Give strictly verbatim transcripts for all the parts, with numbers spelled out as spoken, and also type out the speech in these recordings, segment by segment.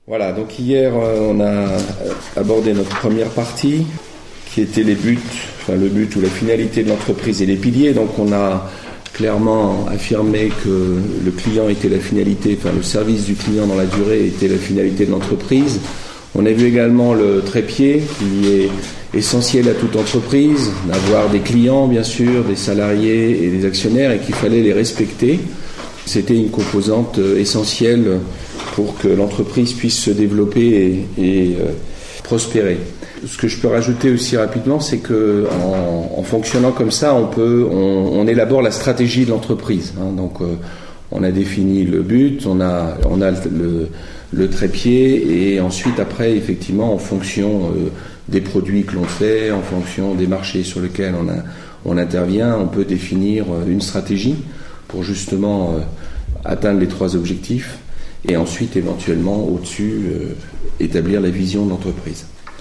Voilà, donc hier on a abordé notre première partie qui était les buts, enfin le but ou la finalité de l'entreprise et les piliers. Donc on a clairement affirmé que le client était la finalité, enfin le service du client dans la durée était la finalité de l'entreprise. On a vu également le trépied qui est essentiel à toute entreprise, d'avoir des clients bien sûr, des salariés et des actionnaires et qu'il fallait les respecter. C'était une composante essentielle pour que l'entreprise puisse se développer et, et euh, prospérer. Ce que je peux rajouter aussi rapidement, c'est que en, en fonctionnant comme ça, on peut, on, on élabore la stratégie de l'entreprise. Hein. Donc, euh, on a défini le but, on a, on a le, le trépied, et ensuite, après, effectivement, en fonction euh, des produits que l'on fait, en fonction des marchés sur lesquels on, a, on intervient, on peut définir une stratégie pour justement euh, atteindre les trois objectifs. Et ensuite, éventuellement, au-dessus, euh, établir la vision de l'entreprise.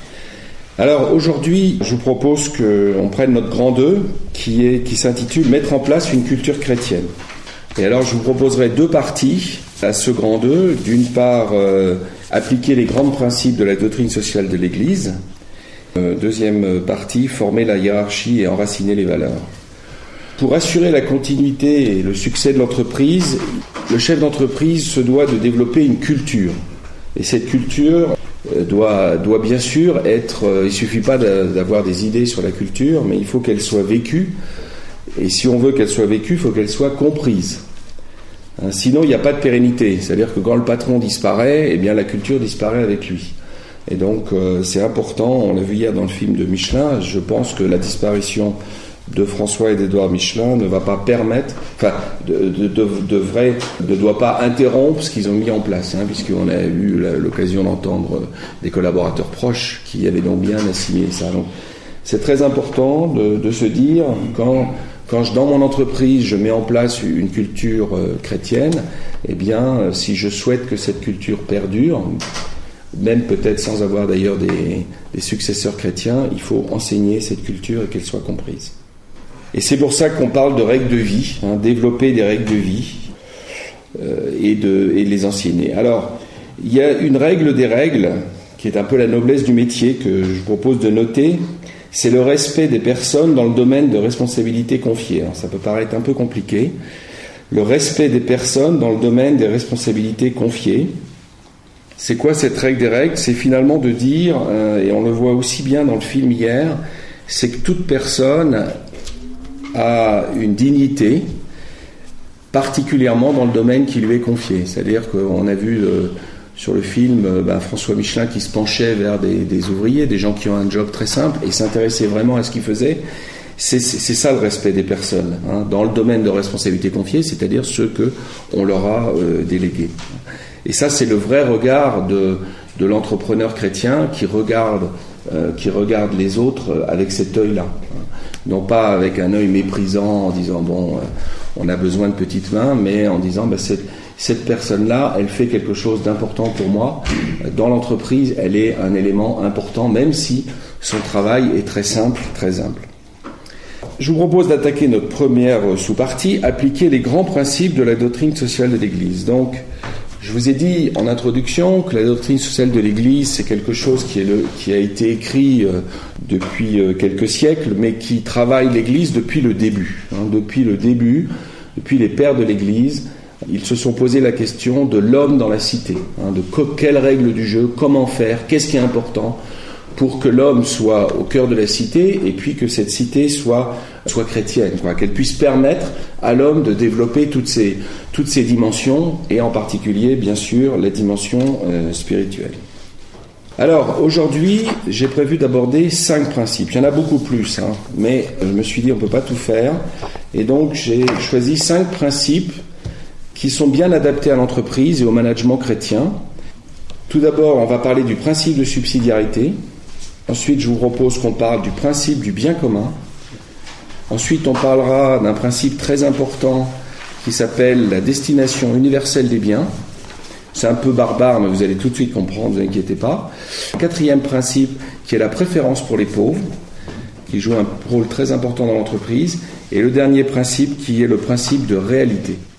Alors, aujourd'hui, je vous propose qu'on prenne notre grand deux, qui, est, qui s'intitule « Mettre en place une culture chrétienne ». Et alors, je vous proposerai deux parties à ce grand deux. D'une part, euh, appliquer les grands principes de la doctrine sociale de l'Église. Euh, deuxième partie, former la hiérarchie et enraciner les valeurs. Pour assurer la continuité et le succès de l'entreprise, le chef d'entreprise se doit de développer une culture. Et cette culture doit, doit bien sûr être... Il ne suffit pas d'avoir des idées sur la culture, mais il faut qu'elle soit vécue. Et si on veut qu'elle soit vécue, il faut qu'elle soit comprise. Hein, sinon, il n'y a pas de pérennité. C'est-à-dire que quand le patron disparaît, eh bien la culture disparaît avec lui. Et donc, euh, c'est important, on l'a vu hier dans le film de Michelin, je pense que la disparition de François et d'Édouard Michelin ne va pas permettre, enfin, de, de, de, devrait, ne doit pas interrompre ce qu'ils ont mis en place, hein, puisqu'on a eu la, l'occasion d'entendre des collaborateurs proches qui avaient donc bien assimilé ça. Donc, c'est très important de, de se dire, quand, quand je, dans mon entreprise, je mets en place une culture euh, chrétienne, eh bien, si je souhaite que cette culture perdure, même peut-être sans avoir d'ailleurs des, des successeurs chrétiens, il faut enseigner cette culture et qu'elle soit comprise. Et c'est pour ça qu'on parle de règles de vie, hein, développer des règles de vie euh, et, de, et les enseigner. Alors, il y a une règle des règles, qui est un peu la noblesse du métier, que je vous propose de noter, c'est le respect des personnes dans le domaine de responsabilités confiées. Alors, ça peut paraître un peu compliqué. Le respect des personnes dans le domaine des responsabilités confiées. C'est quoi cette règle des règles ? C'est finalement de dire, euh, et on le voit aussi bien dans le film hier, c'est que toute personne a une dignité, particulièrement dans le domaine qui lui est confié. C'est-à-dire qu'on a vu euh, sur le film euh, ben, François Michelin qui se penchait vers des, des ouvriers, des gens qui ont un job très simple, et s'intéressait vraiment à ce qu'ils faisaient. C'est, c'est, c'est ça le respect des personnes, hein, dans le domaine de responsabilité confiée, c'est-à-dire ceux qu'on leur a euh, délégués. Et ça, c'est le vrai regard de, de l'entrepreneur chrétien qui regarde, euh, qui regarde les autres avec cet œil-là. Non pas avec un œil méprisant en disant, bon, euh, on a besoin de petites mains, mais en disant, bah, cette, cette personne-là, elle fait quelque chose d'important pour moi. Dans l'entreprise, elle est un élément important, même si son travail est très simple, très humble. Je vous propose d'attaquer notre première sous-partie, appliquer les grands principes de la doctrine sociale de l'Église. Donc, je vous ai dit en introduction que la doctrine sociale de l'Église, c'est quelque chose qui, est le, qui a été écrit euh, depuis euh, quelques siècles, mais qui travaille l'Église depuis le début. Hein, depuis le début, depuis les pères de l'Église, ils se sont posé la question de l'homme dans la cité, hein, de co- quelles règles du jeu, comment faire, qu'est-ce qui est important pour que l'homme soit au cœur de la cité et puis que cette cité soit, soit chrétienne, quoi, qu'elle puisse permettre à l'homme de développer toutes ces, toutes ces dimensions et en particulier, bien sûr, la dimension euh, spirituelle. Alors, aujourd'hui, j'ai prévu d'aborder cinq principes. Il y en a beaucoup plus, hein, mais je me suis dit on ne peut pas tout faire. Et donc, j'ai choisi cinq principes qui sont bien adaptés à l'entreprise et au management chrétien. Tout d'abord, on va parler du principe de subsidiarité. Ensuite, je vous propose qu'on parle du principe du bien commun. Ensuite, on parlera d'un principe très important qui s'appelle la destination universelle des biens. C'est un peu barbare, mais vous allez tout de suite comprendre, ne vous inquiétez pas. Quatrième principe, qui est la préférence pour les pauvres, qui joue un rôle très important dans l'entreprise, et le dernier principe qui est le principe de réalité.